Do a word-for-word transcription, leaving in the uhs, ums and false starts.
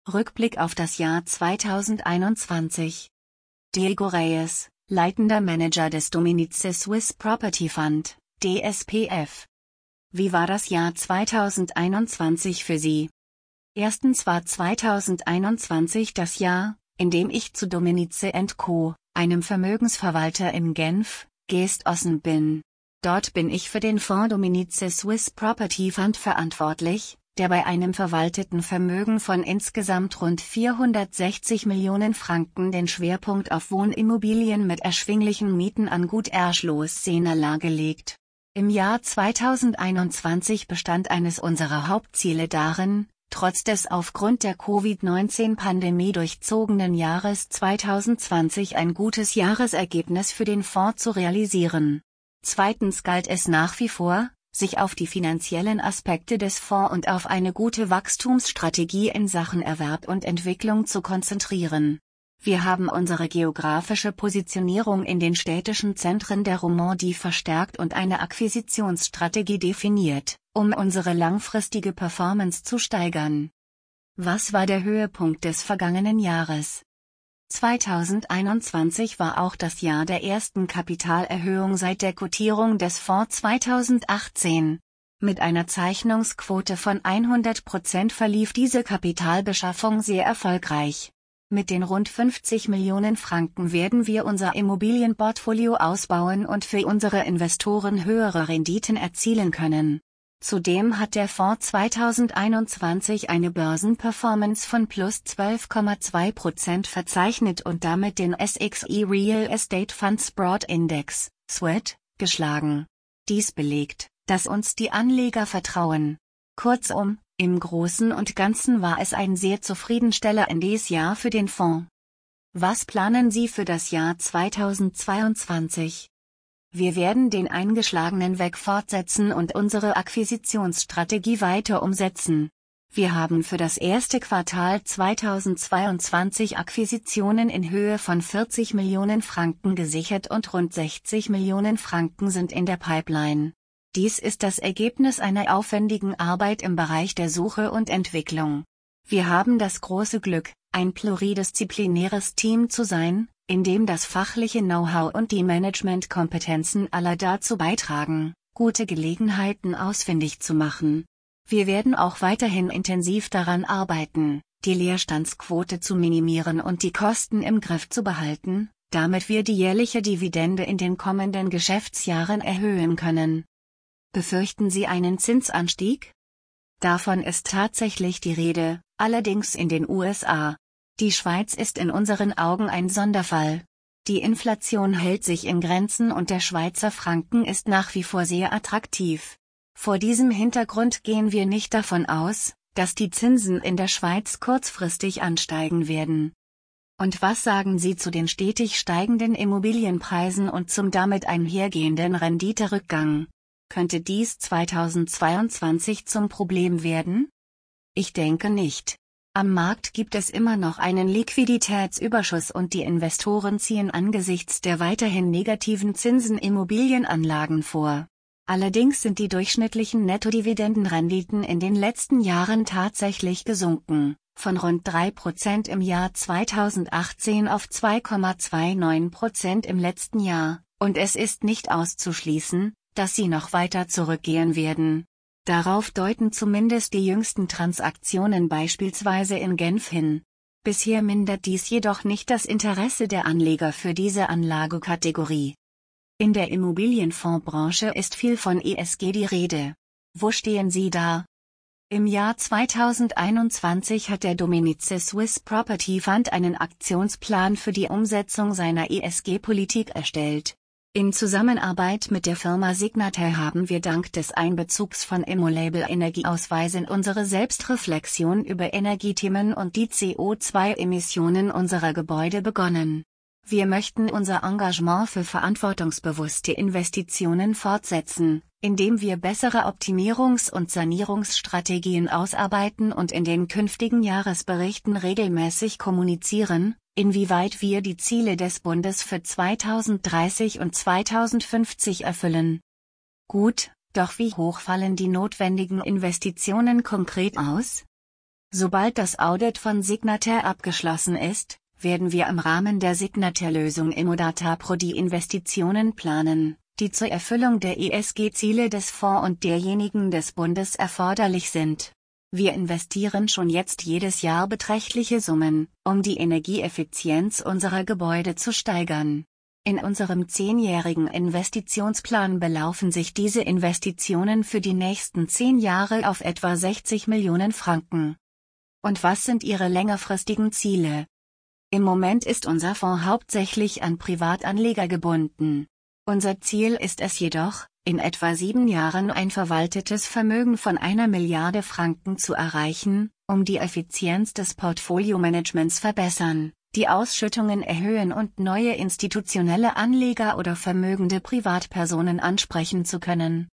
Rückblick auf das Jahr zweitausendeinundzwanzig. Diego Reyes, leitender Manager des Dominice Swiss Property Fund, D S P F. Wie war das Jahr zweitausendeinundzwanzig für Sie? Erstens war zweitausendeinundzwanzig das Jahr, in dem ich zu Dominice and Co., einem Vermögensverwalter in Genf, gestoßen bin. Dort bin ich für den Fonds Dominice Swiss Property Fund verantwortlich, der bei einem verwalteten Vermögen von insgesamt rund vierhundertsechzig Millionen Franken den Schwerpunkt auf Wohnimmobilien mit erschwinglichen Mieten an gut erschlossener Lage legt. Im Jahr zweitausendeinundzwanzig bestand eines unserer Hauptziele darin, trotz des aufgrund der Covid neunzehn Pandemie durchzogenen Jahres zweitausendzwanzig ein gutes Jahresergebnis für den Fonds zu realisieren. Zweitens galt es nach wie vor, sich auf die finanziellen Aspekte des Fonds und auf eine gute Wachstumsstrategie in Sachen Erwerb und Entwicklung zu konzentrieren. Wir haben unsere geografische Positionierung in den städtischen Zentren der Romandie verstärkt und eine Akquisitionsstrategie definiert, um unsere langfristige Performance zu steigern. Was war der Höhepunkt des vergangenen Jahres? zweitausendeinundzwanzig war auch das Jahr der ersten Kapitalerhöhung seit der Kotierung des Fonds zweitausendachtzehn. Mit einer Zeichnungsquote von hundert Prozent verlief diese Kapitalbeschaffung sehr erfolgreich. Mit den rund fünfzig Millionen Franken werden wir unser Immobilienportfolio ausbauen und für unsere Investoren höhere Renditen erzielen können. Zudem hat der Fonds zweitausendeinundzwanzig eine Börsenperformance von plus zwölf Komma zwei Prozent verzeichnet und damit den S X I Real Estate Funds Broad Index, S W I T, geschlagen. Dies belegt, dass uns die Anleger vertrauen. Kurzum, im Großen und Ganzen war es ein sehr zufriedenstellendes Jahr für den Fonds. Was planen Sie für das Jahr zweitausendzweiundzwanzig? Wir werden den eingeschlagenen Weg fortsetzen und unsere Akquisitionsstrategie weiter umsetzen. Wir haben für das erste Quartal zweitausendzweiundzwanzig Akquisitionen in Höhe von vierzig Millionen Franken gesichert und rund sechzig Millionen Franken sind in der Pipeline. Dies ist das Ergebnis einer aufwendigen Arbeit im Bereich der Suche und Entwicklung. Wir haben das große Glück, ein pluridisziplinäres Team zu sein, in dem das fachliche Know-how und die Managementkompetenzen aller dazu beitragen, gute Gelegenheiten ausfindig zu machen. Wir werden auch weiterhin intensiv daran arbeiten, die Leerstandsquote zu minimieren und die Kosten im Griff zu behalten, damit wir die jährliche Dividende in den kommenden Geschäftsjahren erhöhen können. Befürchten Sie einen Zinsanstieg? Davon ist tatsächlich die Rede, allerdings in den U S A. Die Schweiz ist in unseren Augen ein Sonderfall. Die Inflation hält sich in Grenzen und der Schweizer Franken ist nach wie vor sehr attraktiv. Vor diesem Hintergrund gehen wir nicht davon aus, dass die Zinsen in der Schweiz kurzfristig ansteigen werden. Und was sagen Sie zu den stetig steigenden Immobilienpreisen und zum damit einhergehenden Renditerückgang? Könnte dies zweitausendzweiundzwanzig zum Problem werden? Ich denke nicht. Am Markt gibt es immer noch einen Liquiditätsüberschuss und die Investoren ziehen angesichts der weiterhin negativen Zinsen Immobilienanlagen vor. Allerdings sind die durchschnittlichen Nettodividendenrenditen in den letzten Jahren tatsächlich gesunken, von rund drei Prozent im Jahr zweitausendachtzehn auf zwei Komma neunundzwanzig Prozent im letzten Jahr, und es ist nicht auszuschließen, dass sie noch weiter zurückgehen werden. Darauf deuten zumindest die jüngsten Transaktionen beispielsweise in Genf hin. Bisher mindert dies jedoch nicht das Interesse der Anleger für diese Anlagekategorie. In der Immobilienfondsbranche ist viel von E S G die Rede. Wo stehen Sie da? Im Jahr zweitausendeinundzwanzig hat der Dominice Swiss Property Fund einen Aktionsplan für die Umsetzung seiner E S G-Politik erstellt. In Zusammenarbeit mit der Firma Signataire haben wir dank des Einbezugs von Immolabel Energieausweisen unsere Selbstreflexion über Energiethemen und die C O zwei Emissionen unserer Gebäude begonnen. Wir möchten unser Engagement für verantwortungsbewusste Investitionen fortsetzen, indem wir bessere Optimierungs- und Sanierungsstrategien ausarbeiten und in den künftigen Jahresberichten regelmäßig kommunizieren, inwieweit wir die Ziele des Bundes für zweitausenddreißig und zweitausendfünfzig erfüllen. Gut, doch wie hoch fallen die notwendigen Investitionen konkret aus? Sobald das Audit von Signataire abgeschlossen ist, werden wir im Rahmen der Signataire-Lösung Immodata Pro die Investitionen planen, die zur Erfüllung der E S G-Ziele des Fonds und derjenigen des Bundes erforderlich sind. Wir investieren schon jetzt jedes Jahr beträchtliche Summen, um die Energieeffizienz unserer Gebäude zu steigern. In unserem zehnjährigen Investitionsplan belaufen sich diese Investitionen für die nächsten zehn Jahre auf etwa sechzig Millionen Franken. Und was sind Ihre längerfristigen Ziele? Im Moment ist unser Fonds hauptsächlich an Privatanleger gebunden. Unser Ziel ist es jedoch, in etwa sieben Jahren ein verwaltetes Vermögen von einer Milliarde Franken zu erreichen, um die Effizienz des Portfoliomanagements verbessern, die Ausschüttungen erhöhen und neue institutionelle Anleger oder vermögende Privatpersonen ansprechen zu können.